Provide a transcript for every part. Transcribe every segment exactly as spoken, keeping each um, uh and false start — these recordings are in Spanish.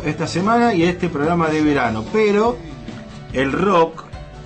esta semana y este programa de verano, pero el rock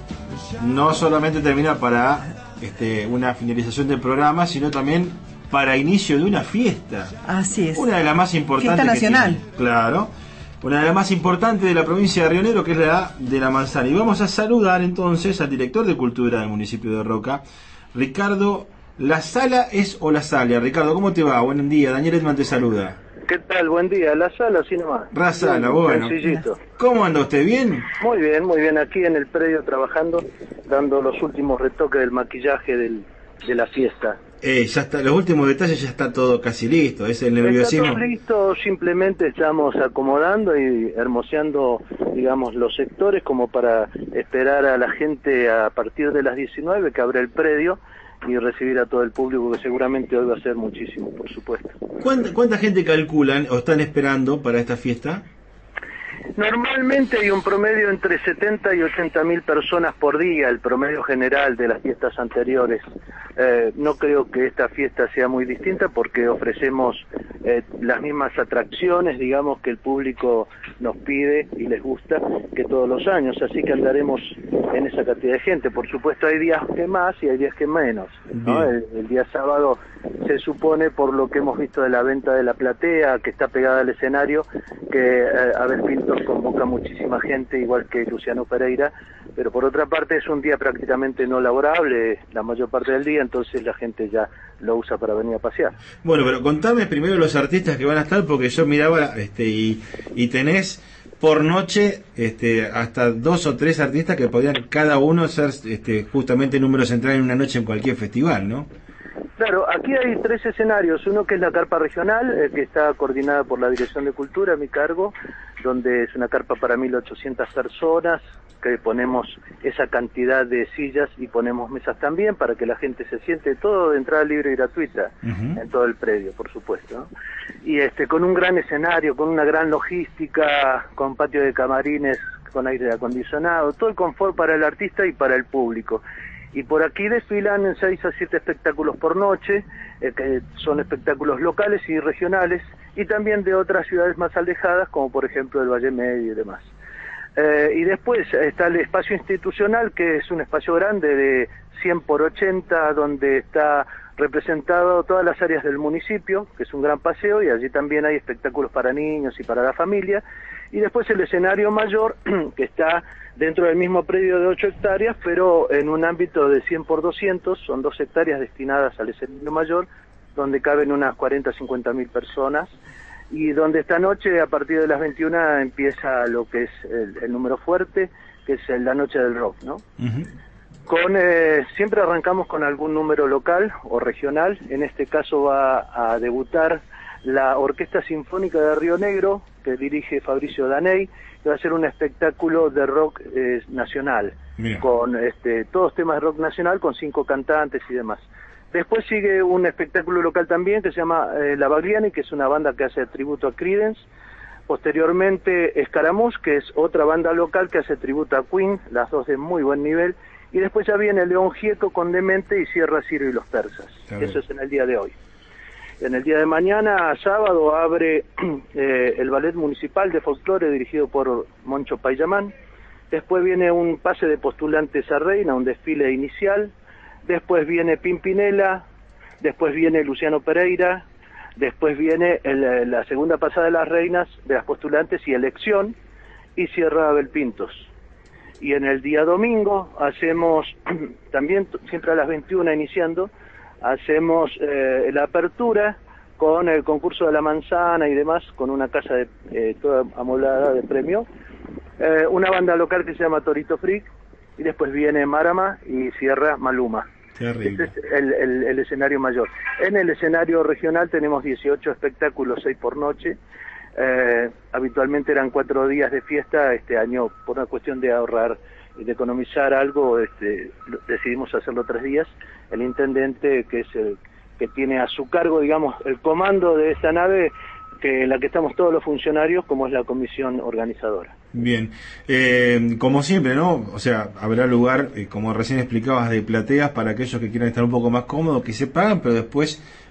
no solamente termina para este, una finalización del programa, sino también para inicio de una fiesta. Así es. Una de las más importantes. Fiesta nacional. Que tiene, claro. Una de las más importantes de la provincia de Río Negro, que es la de La Manzana. Y vamos a saludar entonces al director de Cultura del municipio de Roca, Ricardo. ¿La Sala es o La Sala? Ricardo, ¿cómo te va? Buen día, Daniel Edman te saluda. ¿Qué tal? Buen día. La Sala, así nomás. La Sala, bueno. Sencillito. ¿Cómo anda usted? ¿Bien? Muy bien, muy bien. Aquí en el predio trabajando, dando los últimos retoques del maquillaje del, de la fiesta. Eh, ya está, los últimos detalles ya está todo casi listo. Es el nerviosismo. Está todo listo, simplemente estamos acomodando y hermoseando, digamos, los sectores como para esperar a la gente a partir de las diecinueve que abre el predio y recibir a todo el público, que seguramente hoy va a ser muchísimo, por supuesto. ¿Cuánta, cuánta gente calculan o están esperando para esta fiesta? Normalmente hay un promedio entre setenta y ochenta mil personas por día, el promedio general de las fiestas anteriores. Eh, no creo que esta fiesta sea muy distinta porque ofrecemos eh, las mismas atracciones, digamos, que el público nos pide y les gusta que todos los años, así que andaremos en esa cantidad de gente. Por supuesto hay días que más y hay días que menos, ¿no? El, el día sábado se supone, por lo que hemos visto de la venta de la platea que está pegada al escenario, que eh, Abel Pintos convoca muchísima gente, igual que Luciano Pereira, pero por otra parte es un día prácticamente no laborable la mayor parte del día, entonces la gente ya lo usa para venir a pasear. Bueno, pero contame primero los artistas que van a estar, porque yo miraba este y, y tenés por noche este hasta dos o tres artistas que podían cada uno ser este justamente número central en una noche en cualquier festival, ¿no? Claro, aquí hay tres escenarios, uno que es la carpa regional, eh, que está coordinada por la Dirección de Cultura a mi cargo, donde es una carpa para mil ochocientas personas, que ponemos esa cantidad de sillas y ponemos mesas también para que la gente se siente, todo de entrada libre y gratuita, uh-huh, en todo el predio, por supuesto, ¿no? Y este con un gran escenario, con una gran logística, con patio de camarines, con aire acondicionado, todo el confort para el artista y para el público. Y por aquí desfilan en seis a siete espectáculos por noche, eh, que son espectáculos locales y regionales, y también de otras ciudades más alejadas, como por ejemplo el Valle Medio y demás. Eh, y después está el espacio institucional, que es un espacio grande de cien por ochenta, donde está representado todas las áreas del municipio, que es un gran paseo, y allí también hay espectáculos para niños y para la familia. Y después el escenario mayor, que está dentro del mismo predio de ocho hectáreas, pero en un ámbito de cien por doscientos, son dos hectáreas destinadas al escenario mayor, donde caben unas cuarenta a cincuenta mil personas, y donde esta noche, a partir de las veintiuna, empieza lo que es el, el número fuerte, que es la noche del rock, ¿no? Uh-huh. Con, eh, siempre arrancamos con algún número local o regional. En este caso va a debutar la Orquesta Sinfónica de Río Negro, que dirige Fabricio Daney, que va a ser un espectáculo de rock eh, nacional, Mira. con este, todos temas de rock nacional, con cinco cantantes y demás. Después sigue un espectáculo local también que se llama eh, La Bagliani, que es una banda que hace tributo a Creedence. Posteriormente Escaramuz, que es otra banda local que hace tributo a Queen, las dos de muy buen nivel. Y después ya viene León Gieco con Demente y cierra Ciro y los Persas. Eso es en el día de hoy. En el día de mañana, sábado, abre eh, el Ballet Municipal de Folclore dirigido por Moncho Payamán. Después viene un pase de postulantes a Reina, un desfile inicial. Después viene Pimpinela. Después viene Luciano Pereira. Después viene el, la segunda pasada de las reinas, de las postulantes y elección. Y cierra Abel Pintos. Y en el día domingo hacemos, también siempre a las veintiuna iniciando, hacemos eh, la apertura con el concurso de la manzana y demás, con una casa de, eh, toda amoblada de premio, eh, una banda local que se llama Torito Freak, y después viene Marama y cierra Maluma. Este es el, el, el escenario mayor. En el escenario regional tenemos dieciocho espectáculos, seis por noche. Eh, habitualmente eran cuatro días de fiesta. Este año, por una cuestión de ahorrar y de economizar algo, este, decidimos hacerlo tres días. El intendente, que es el que tiene a su cargo, digamos, el comando de esta nave, que en la que estamos todos los funcionarios, como es la comisión organizadora. Bien, eh, como siempre, ¿no? O sea, habrá lugar, eh, como recién explicabas, de plateas para aquellos que quieran estar un poco más cómodos, que se pagan, pero después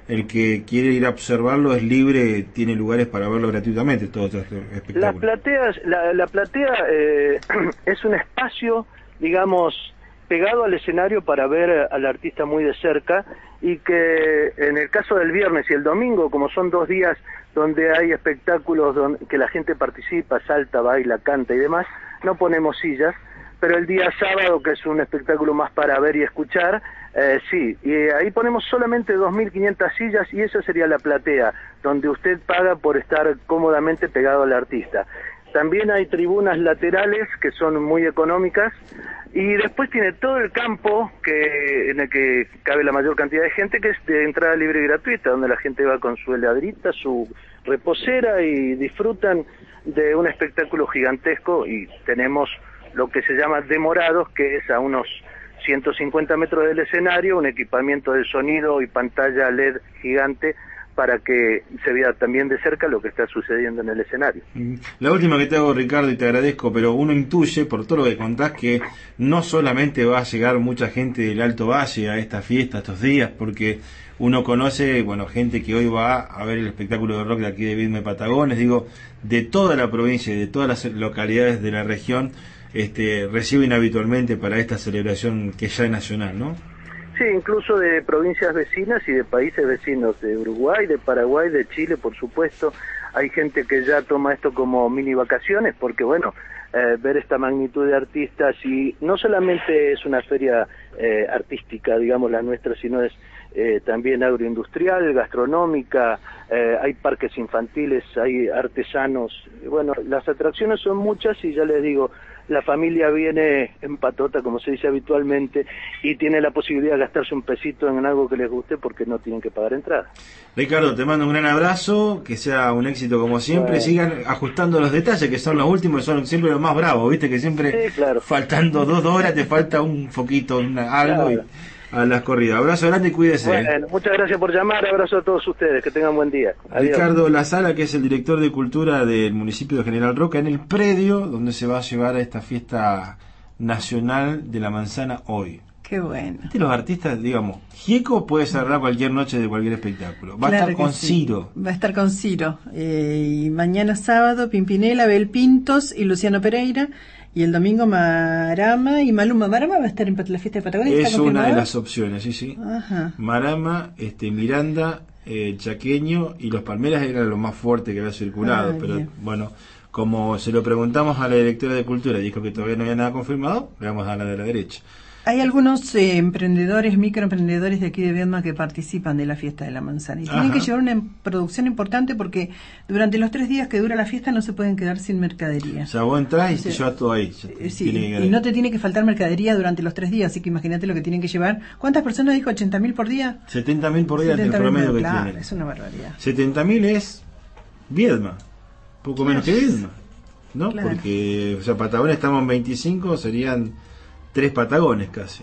el que quiere ir a observarlo es libre, tiene lugares para verlo gratuitamente, todos estos espectáculos. Las plateas, la, la platea eh, es un espacio, digamos, pegado al escenario para ver al artista muy de cerca, y que en el caso del viernes y el domingo, como son dos días donde hay espectáculos donde, que la gente participa, salta, baila, canta y demás, no ponemos sillas, pero el día sábado, que es un espectáculo más para ver y escuchar, eh, sí, y ahí ponemos solamente dos mil quinientas sillas, y esa sería la platea, donde usted paga por estar cómodamente pegado al artista. También hay tribunas laterales que son muy económicas, y después tiene todo el campo que en el que cabe la mayor cantidad de gente, que es de entrada libre y gratuita, donde la gente va con su heladrita, su reposera, y disfrutan de un espectáculo gigantesco. Y tenemos lo que se llama demorados, que es a unos ciento cincuenta metros del escenario, un equipamiento de sonido y pantalla L E D gigante para que se vea también de cerca lo que está sucediendo en el escenario. La última que te hago, Ricardo, y te agradezco, pero uno intuye, por todo lo que contás, que no solamente va a llegar mucha gente del Alto Valle a esta fiesta, estos días, porque uno conoce, bueno, gente que hoy va a ver el espectáculo de rock de aquí de Viedma y Patagones, digo, de toda la provincia y de todas las localidades de la región, este, reciben habitualmente para esta celebración que ya es nacional, ¿no? Sí, incluso de provincias vecinas y de países vecinos, de Uruguay, de Paraguay, de Chile, por supuesto. Hay gente que ya toma esto como mini vacaciones, porque bueno, eh, ver esta magnitud de artistas, y no solamente es una feria eh, artística, digamos la nuestra, sino es eh, también agroindustrial, gastronómica, eh, hay parques infantiles, hay artesanos. Bueno, las atracciones son muchas, y ya les digo, la familia viene en patota, como se dice habitualmente, y tiene la posibilidad de gastarse un pesito en algo que les guste, porque no tienen que pagar entrada. Ricardo, te mando un gran abrazo, que sea un éxito como siempre. Bueno, sigan ajustando los detalles, que son los últimos, son siempre los más bravos, viste que siempre, sí, claro, faltando dos horas te falta un foquito, una, algo, claro, y a las corridas. Abrazo grande y cuídese. Bueno, muchas gracias por llamar, abrazo a todos ustedes, que tengan buen día. Adiós. Ricardo La Sala, que es el director de cultura del municipio de General Roca, en el predio donde se va a llevar a esta fiesta nacional de la manzana hoy. Qué bueno. Este, los artistas, digamos, Gieco puede cerrar cualquier noche de cualquier espectáculo. Va claro a estar con sí. Ciro. Va a estar con Ciro. Eh, y mañana sábado, Pimpinela, Bel Pintos y Luciano Pereira. Y el domingo Marama y Maluma. ¿Marama va a estar en la fiesta de Patagonia? Es una de las opciones, sí, sí. Ajá. Marama, este, Miranda, eh, Chaqueño y Los Palmeras era lo más fuerte que había circulado. Ah, pero bien. Bueno, como se lo preguntamos a la directora de Cultura, dijo que todavía no había nada confirmado, le vamos a dar la de la derecha. Hay algunos eh, emprendedores, microemprendedores de aquí de Viedma que participan de la fiesta de la manzana y tienen Ajá. que llevar una producción importante, porque durante los tres días que dura la fiesta no se pueden quedar sin mercadería. O sea, vos entrás y te llevas todo ahí. Eh, sí, y no te tiene que faltar mercadería durante los tres días, así que imagínate lo que tienen que llevar. ¿Cuántas personas dijo? ¿ochenta mil por día? setenta mil por día es el promedio que claro, tienen. Es una barbaridad. setenta mil es Viedma, poco claro. menos que Viedma, ¿no? Claro. Porque, o sea, Patagones estamos en veinticinco, serían tres Patagones casi.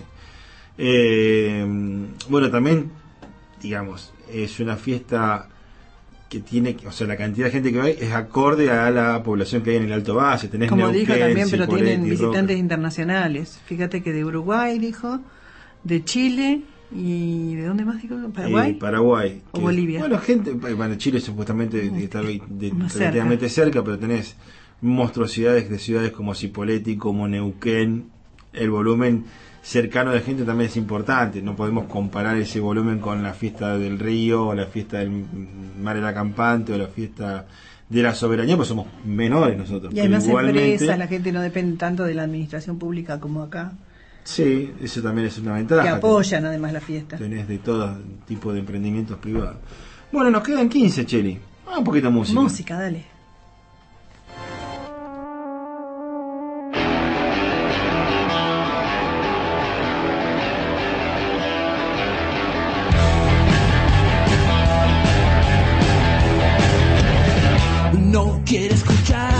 Eh, bueno, también, digamos, es una fiesta que tiene, o sea, la cantidad de gente que va es acorde a la población que hay en el Alto Valle. Tenés Como Neuquén, dijo también, pero Cipolletti, tienen visitantes Roca. Internacionales. Fíjate que de Uruguay, dijo, de Chile y ¿de dónde más dijo? ¿Paraguay? Eh, Paraguay. ¿O que, Bolivia? Bueno, gente, bueno, Chile supuestamente uh, está de, de, relativamente cerca. cerca, pero tenés monstruosidades de ciudades como Cipolletti, como Neuquén. El volumen cercano de gente también es importante, no podemos comparar ese volumen con la fiesta del río, o la fiesta del Mar de la Campante, o la fiesta de la soberanía, pues somos menores nosotros. Y además igualmente, empresas, la gente no depende tanto de la administración pública como acá. Sí, eso también es una ventaja. Que apoyan además la fiesta. Tenés de todo tipo de emprendimientos privados. Bueno, nos quedan quince, Cheli. Ah, un poquito de música. Música, dale. No quiere escuchar